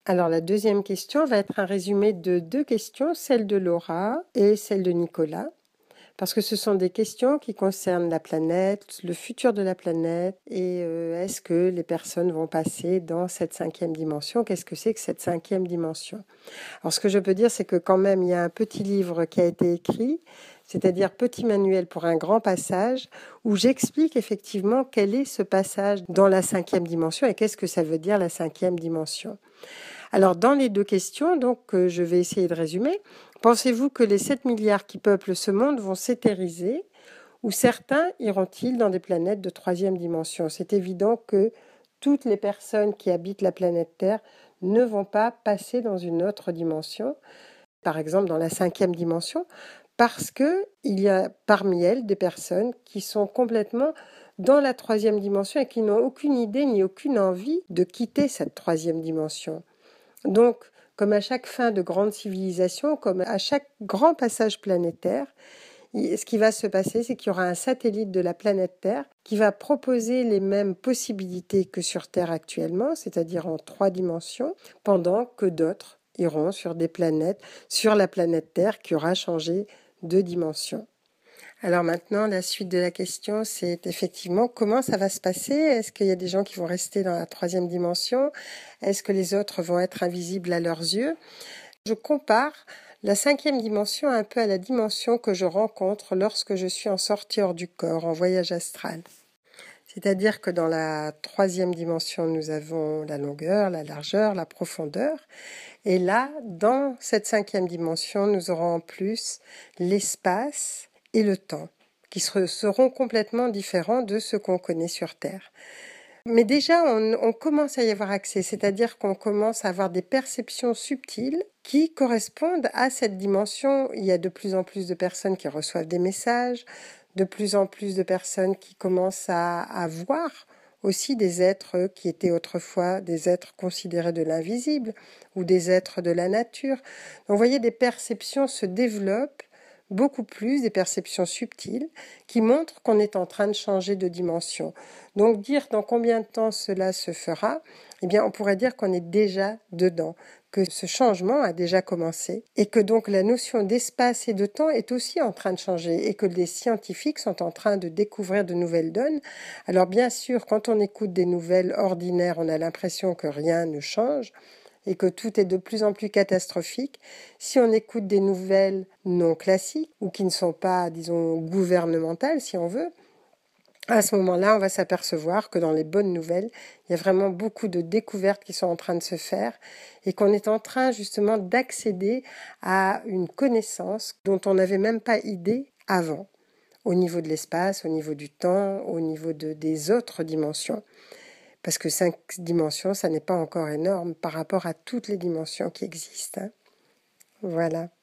Alors la deuxième question va être un résumé de deux questions, celle de Laura et celle de Nicolas, parce que ce sont des questions qui concernent la planète, le futur de la planète, et est-ce que les personnes vont passer dans cette cinquième dimension? Qu'est-ce que c'est que cette cinquième dimension? Alors ce que je peux dire, c'est que quand même, il y a un petit livre qui a été écrit, c'est-à-dire Petit manuel pour un grand passage, où j'explique effectivement quel est ce passage dans la cinquième dimension et qu'est-ce que ça veut dire la cinquième dimension. Alors, dans les deux questions, donc, je vais essayer de résumer. Pensez-vous que les 7 milliards qui peuplent ce monde vont s'éthériser ou certains iront-ils dans des planètes de troisième dimension? C'est évident que toutes les personnes qui habitent la planète Terre ne vont pas passer dans une autre dimension, par exemple dans la cinquième dimension, parce qu'il y a parmi elles des personnes qui sont complètement dans la troisième dimension et qui n'ont aucune idée ni aucune envie de quitter cette troisième dimension. Donc, comme à chaque fin de grande civilisation, comme à chaque grand passage planétaire, ce qui va se passer, c'est qu'il y aura un satellite de la planète Terre qui va proposer les mêmes possibilités que sur Terre actuellement, c'est-à-dire en 3 dimensions, pendant que d'autres iront sur des planètes, sur la planète Terre qui aura changé de dimension. Alors maintenant, la suite de la question, c'est effectivement comment ça va se passer? Est-ce qu'il y a des gens qui vont rester dans la 3e dimension? Est-ce que les autres vont être invisibles à leurs yeux? Je compare la 5e dimension un peu à la dimension que je rencontre lorsque je suis en sortie hors du corps, en voyage astral. C'est-à-dire que dans la 3e dimension, nous avons la longueur, la largeur, la profondeur. Et là, dans cette 5e dimension, nous aurons en plus l'espace et le temps, qui seront complètement différents de ce qu'on connaît sur Terre. Mais déjà, on commence à y avoir accès, c'est-à-dire qu'on commence à avoir des perceptions subtiles qui correspondent à cette dimension. Il y a de plus en plus de personnes qui reçoivent des messages, de plus en plus de personnes qui commencent à voir aussi des êtres qui étaient autrefois des êtres considérés de l'invisible ou des êtres de la nature. Donc, vous voyez, des perceptions se développent beaucoup plus, des perceptions subtiles qui montrent qu'on est en train de changer de dimension. Donc dire dans combien de temps cela se fera, eh bien on pourrait dire qu'on est déjà dedans, que ce changement a déjà commencé et que donc la notion d'espace et de temps est aussi en train de changer et que les scientifiques sont en train de découvrir de nouvelles donnes. Alors bien sûr, quand on écoute des nouvelles ordinaires, on a l'impression que rien ne change et que tout est de plus en plus catastrophique. Si on écoute des nouvelles non classiques ou qui ne sont pas, disons, gouvernementales, si on veut, à ce moment-là, on va s'apercevoir que dans les bonnes nouvelles, il y a vraiment beaucoup de découvertes qui sont en train de se faire et qu'on est en train justement d'accéder à une connaissance dont on n'avait même pas idée avant, au niveau de l'espace, au niveau du temps, au niveau des autres dimensions. Parce que 5 dimensions, ça n'est pas encore énorme par rapport à toutes les dimensions qui existent. Voilà.